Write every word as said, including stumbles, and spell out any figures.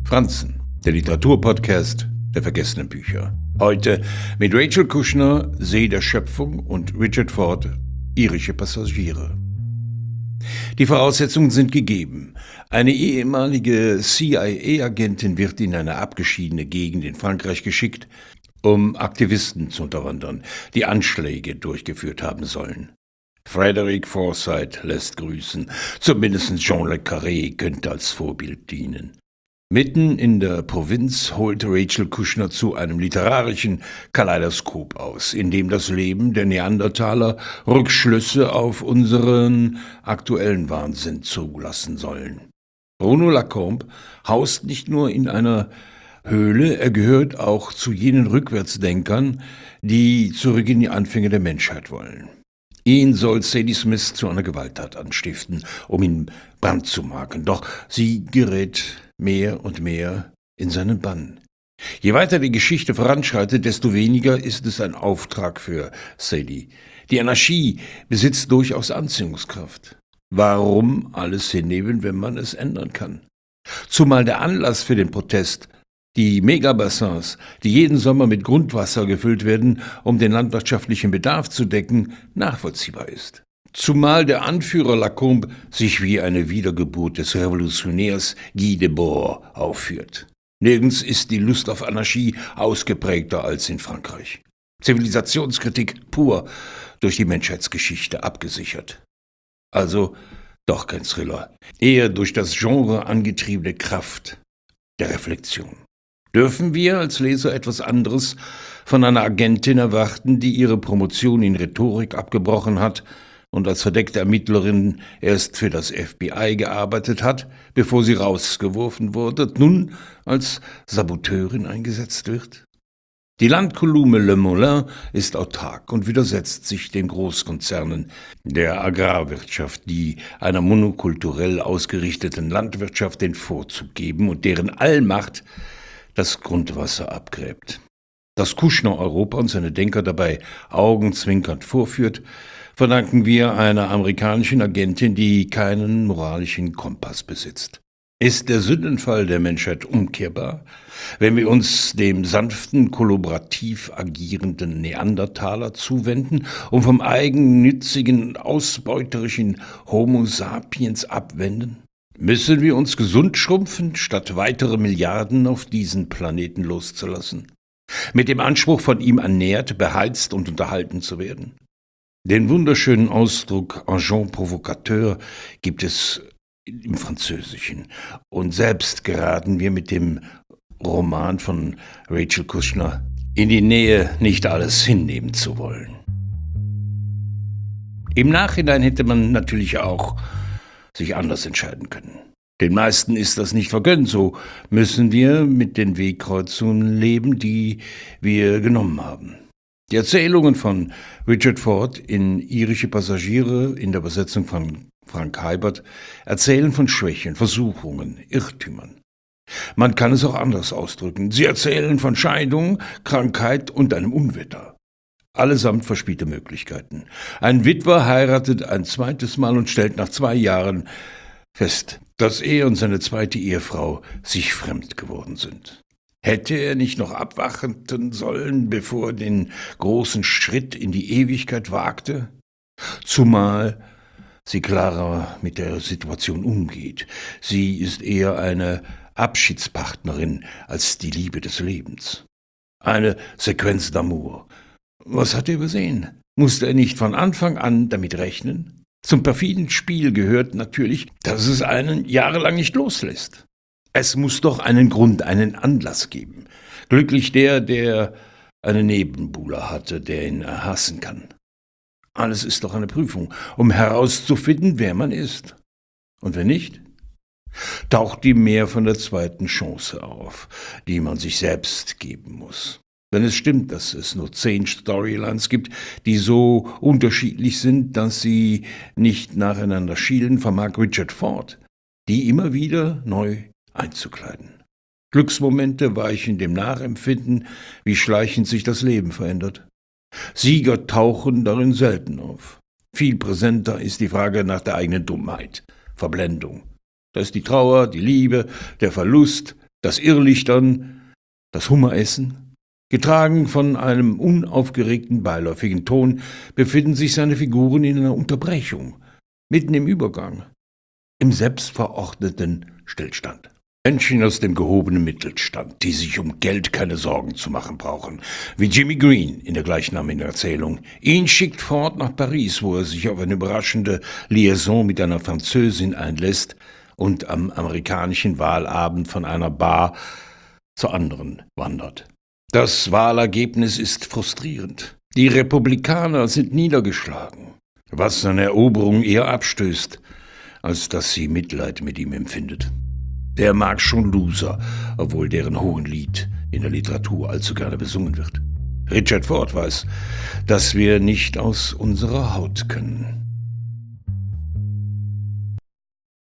Franzen, der Literaturpodcast der vergessenen Bücher. Heute mit Rachel Kushner, See der Schöpfung, und Richard Ford, Irische Passagiere. Die Voraussetzungen sind gegeben. Eine ehemalige C I A-Agentin wird in eine abgeschiedene Gegend in Frankreich geschickt, um Aktivisten zu unterwandern, die Anschläge durchgeführt haben sollen. Frederick Forsyth lässt grüßen. Zumindest Jean Le Carré könnte als Vorbild dienen. Mitten in der Provinz holt Rachel Kushner zu einem literarischen Kaleidoskop aus, in dem das Leben der Neandertaler Rückschlüsse auf unseren aktuellen Wahnsinn zulassen sollen. Bruno Lacombe haust nicht nur in einer Höhle, er gehört auch zu jenen Rückwärtsdenkern, die zurück in die Anfänge der Menschheit wollen. Ihn soll Sadie Smith zu einer Gewalttat anstiften, um ihn Brand zu machen, doch sie gerät mehr und mehr in seinen Bann. Je weiter die Geschichte voranschreitet, desto weniger ist es ein Auftrag für Sadie. Die Anarchie besitzt durchaus Anziehungskraft. Warum alles hinnehmen, wenn man es ändern kann? Zumal der Anlass für den Protest, die Megabassins, die jeden Sommer mit Grundwasser gefüllt werden, um den landwirtschaftlichen Bedarf zu decken, nachvollziehbar ist. Zumal der Anführer Lacombe sich wie eine Wiedergeburt des Revolutionärs Guy Debord aufführt. Nirgends ist die Lust auf Anarchie ausgeprägter als in Frankreich. Zivilisationskritik pur durch die Menschheitsgeschichte abgesichert. Also doch kein Thriller, eher durch das Genre angetriebene Kraft der Reflexion. Dürfen wir als Leser etwas anderes von einer Agentin erwarten, die ihre Promotion in Rhetorik abgebrochen hat und als verdeckte Ermittlerin erst für das F B I gearbeitet hat, bevor sie rausgeworfen wurde, nun als Saboteurin eingesetzt wird? Die Landkolume Le Moulin ist autark und widersetzt sich den Großkonzernen der Agrarwirtschaft, die einer monokulturell ausgerichteten Landwirtschaft den Vorzug geben und deren Allmacht das Grundwasser abgräbt. Dass Kushner Europa und seine Denker dabei augenzwinkernd vorführt, verdanken wir einer amerikanischen Agentin, die keinen moralischen Kompass besitzt. Ist der Sündenfall der Menschheit umkehrbar, wenn wir uns dem sanften, kollaborativ agierenden Neandertaler zuwenden und vom eigennützigen, ausbeuterischen Homo sapiens abwenden? Müssen wir uns gesund schrumpfen, statt weitere Milliarden auf diesen Planeten loszulassen? Mit dem Anspruch, von ihm ernährt, beheizt und unterhalten zu werden? Den wunderschönen Ausdruck Agent provocateur gibt es im Französischen. Und selbst geraten wir mit dem Roman von Rachel Kushner in die Nähe, nicht alles hinnehmen zu wollen. Im Nachhinein hätte man natürlich auch sich anders entscheiden können. Den meisten ist das nicht vergönnt, so müssen wir mit den Wegkreuzungen leben, die wir genommen haben. Die Erzählungen von Richard Ford in Irische Passagiere in der Übersetzung von Frank Heibert erzählen von Schwächen, Versuchungen, Irrtümern. Man kann es auch anders ausdrücken. Sie erzählen von Scheidung, Krankheit und einem Unwetter. Allesamt verspielte Möglichkeiten. Ein Witwer heiratet ein zweites Mal und stellt nach zwei Jahren fest, dass er und seine zweite Ehefrau sich fremd geworden sind. Hätte er nicht noch abwarten sollen, bevor er den großen Schritt in die Ewigkeit wagte? Zumal sie klarer mit der Situation umgeht. Sie ist eher eine Abschiedspartnerin als die Liebe des Lebens. Eine Sequenz d'amour. Was hat er übersehen? Musste er nicht von Anfang an damit rechnen? Zum perfiden Spiel gehört natürlich, dass es einen jahrelang nicht loslässt. Es muss doch einen Grund, einen Anlass geben. Glücklich der, der einen Nebenbuhler hatte, der ihn hassen kann. Alles ist doch eine Prüfung, um herauszufinden, wer man ist. Und wenn nicht, taucht die Mehr von der zweiten Chance auf, die man sich selbst geben muss. Wenn es stimmt, dass es nur zehn Storylines gibt, die so unterschiedlich sind, dass sie nicht nacheinander schielen, vermag Richard Ford, die immer wieder neu einzukleiden. Glücksmomente weichen dem Nachempfinden, wie schleichend sich das Leben verändert. Sieger tauchen darin selten auf. Viel präsenter ist die Frage nach der eigenen Dummheit, Verblendung. Da ist die Trauer, die Liebe, der Verlust, Das Irrlichtern, das Hummeressen. Getragen von einem unaufgeregten, beiläufigen Ton befinden sich seine Figuren in einer Unterbrechung, mitten im Übergang, im selbstverordneten Stillstand. Menschen aus dem gehobenen Mittelstand, die sich um Geld keine Sorgen zu machen brauchen, wie Jimmy Green in der gleichnamigen Erzählung. Ihn schickt Ford nach Paris, wo er sich auf eine überraschende Liaison mit einer Französin einlässt und am amerikanischen Wahlabend von einer Bar zur anderen wandert. Das Wahlergebnis ist frustrierend. Die Republikaner sind niedergeschlagen, was seine Eroberung eher abstößt, als dass sie Mitleid mit ihm empfindet. Der mag schon Loser, obwohl deren Hohenlied in der Literatur allzu gerne besungen wird. Richard Ford weiß, dass wir nicht aus unserer Haut können.